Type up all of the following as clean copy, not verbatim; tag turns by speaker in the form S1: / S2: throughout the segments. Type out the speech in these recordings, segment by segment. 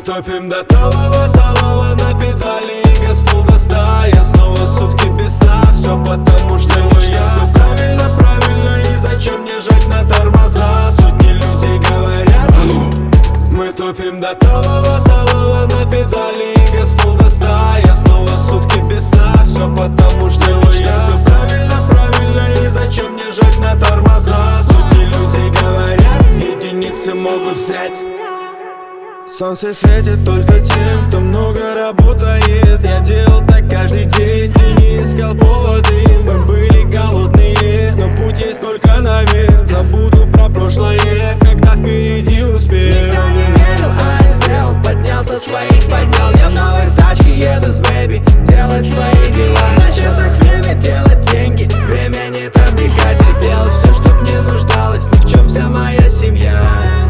S1: топим до талого на педали, газ full до 100. Я снова сутки без сна, все потому что я все правильно, правильно. И зачем мне жать на тормоза? Сотни людей говорят. Мы топим до талого на педали, газ full до 100. Я снова сутки без сна, все потому что я все правильно, правильно. И зачем мне жать на тормоза? Сотни людей говорят, единицы могут взять. Солнце светит только тем, кто много работает. Я делал так каждый день и не искал поводы. Мы были голодные, но путь есть только наверх. Забуду про прошлое, когда впереди успех.
S2: Никто не верил, а я сделал. Поднялся, своих поднял. Я в новой тачке еду с бэби, делать свои дела. На часах время делать деньги, время нет отдыхать. Я сделал все, чтоб не нуждалась ни в чем вся моя семья.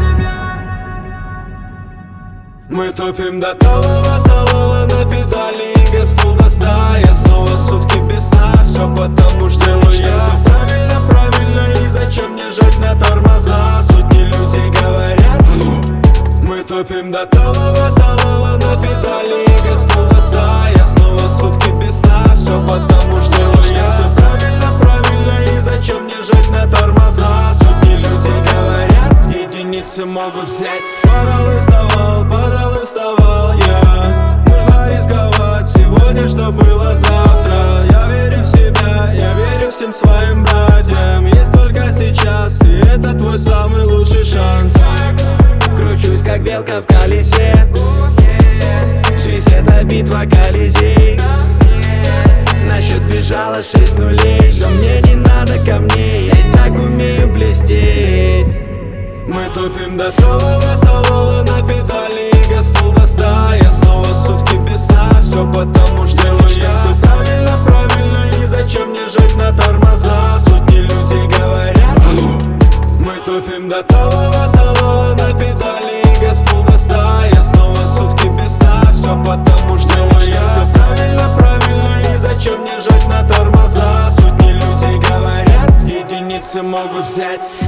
S1: Мы топим до талого на педали, газ full до 100. Я снова сутки без сна, все потому что я все правильно, правильно. И зачем мне жать на тормоза? Сотни людей говорят. Мы топим до талого на педали, газ full до 100. Я снова сутки без сна, все потому что я все правильно, правильно. И зачем мне жать на тормоза? Сотни людей говорят, единицы могут взять. Падал и вставал я. Нужно рисковать сегодня, что было завтра. Я верю в себя, я верю всем своим братьям. Есть только сейчас, и это твой самый лучший шанс.
S2: Кручусь как белка в колесе. Жизнь это битва Колизей. На счет бежало 6 нулей, но мне не надо камней, я и так умею блестеть.
S1: Мы топим до талого на педали, газ full до 100. Я снова сутки без сна, все потому что я все правильно, правильно. И зачем мне жать на тормоза? Сотни людей говорят. Мы топим до талого на педали, газ full до 100. Я снова сутки без сна, все потому что я все правильно, правильно. И зачем мне жать на тормоза? Сотни людей говорят, единицы могут взять.